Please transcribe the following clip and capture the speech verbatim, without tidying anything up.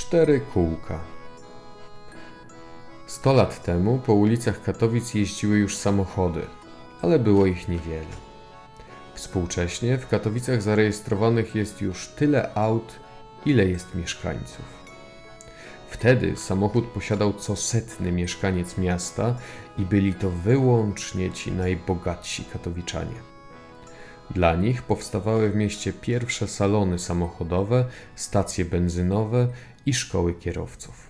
Cztery kółka. Sto lat temu po ulicach Katowic jeździły już samochody, ale było ich niewiele. Współcześnie w Katowicach zarejestrowanych jest już tyle aut, ile jest mieszkańców. Wtedy samochód posiadał co setny mieszkaniec miasta i byli to wyłącznie ci najbogatsi katowiczanie. Dla nich powstawały w mieście pierwsze salony samochodowe, stacje benzynowe i szkoły kierowców.